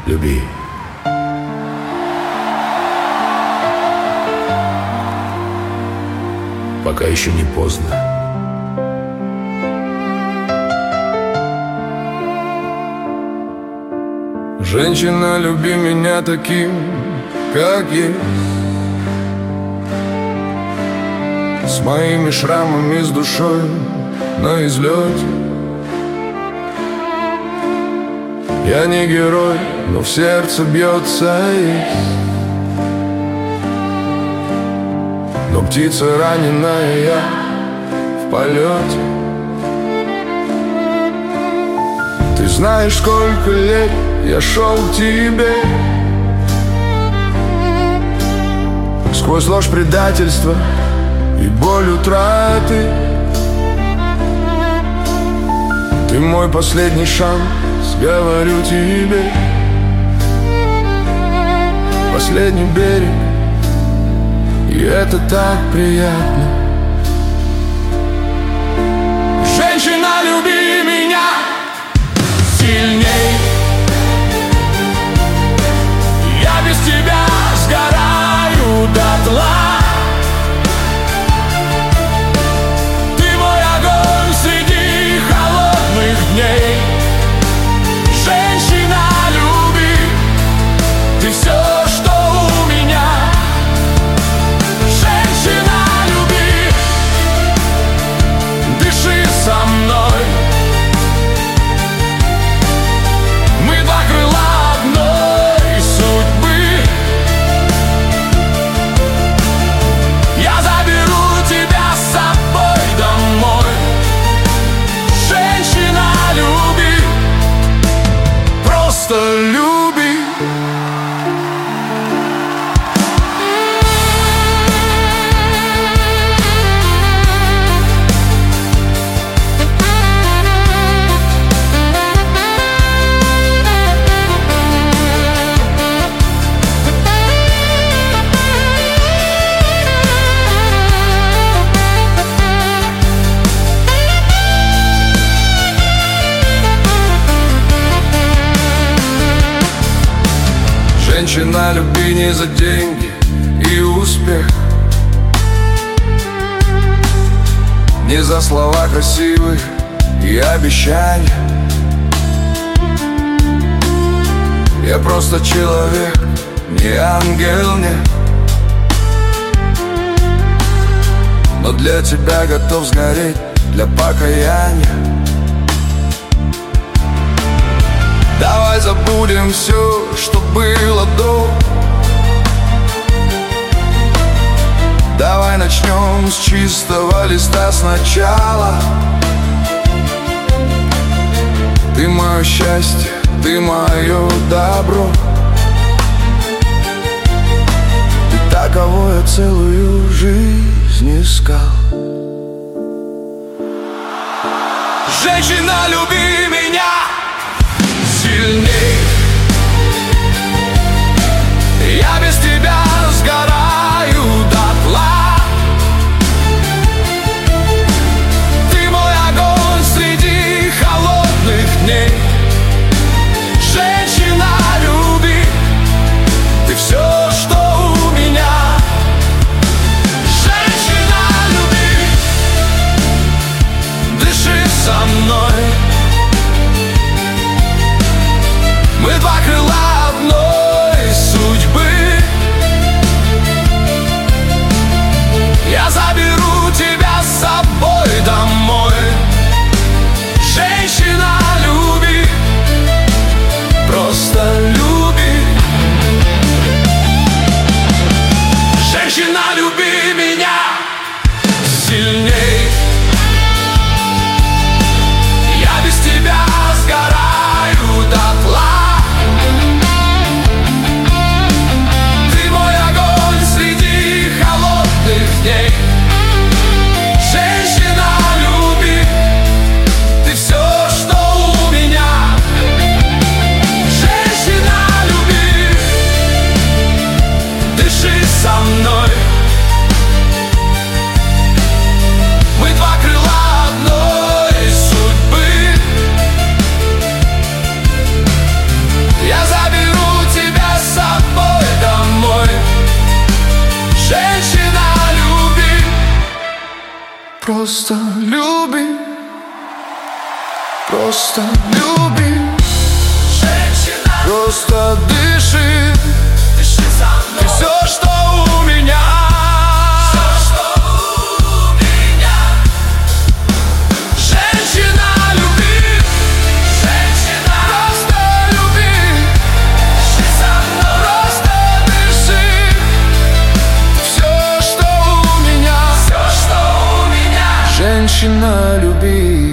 люби. Пока еще не поздно. Женщина, люби меня таким, как есть, с моими шрамами, с душой на излете. Я не герой, но в сердце бьется есть. Но птица раненая, я в полете. Ты знаешь, сколько лет я шел к тебе, сквозь ложь предательства и боль утраты. Ты мой последний шанс, говорю тебе. Последний берег, и это так приятно. Женщина, люби меня сильней. Я без тебя сгораю дотла. Ты мой огонь среди холодных дней. Женщина, люби, ты все, что у меня. Женщина, люби, дыши со мной. Мы два крыла одной судьбы. Я заберу тебя с собой домой. Женщина, люби, просто люби. Женщина, люби не за деньги и успех, не за слова красивые и обещания. Я просто человек, не ангел, нет. Но для тебя готов сгореть, для покаяния. Давай забудем все, что было до. Давай начнем с чистого листа сначала. Ты мое счастье, ты мое добро. Ты та, кого я целую жизнь искал. Женщина, люби меня сильней. Я без тебя сгораю дотла. Ты мой огонь среди холодных дней. Женщина, люби, ты все, что у меня. Женщина, люби, дыши со мной. просто люби, просто люби. Женщина, Просто дыши, дыши за мной. ты все, что у меня. Все, что у меня. Женщина, люби, Женщина, просто люби, дыши за мной. просто дыши. Все, что у меня. Все, что у меня. Женщина, люби.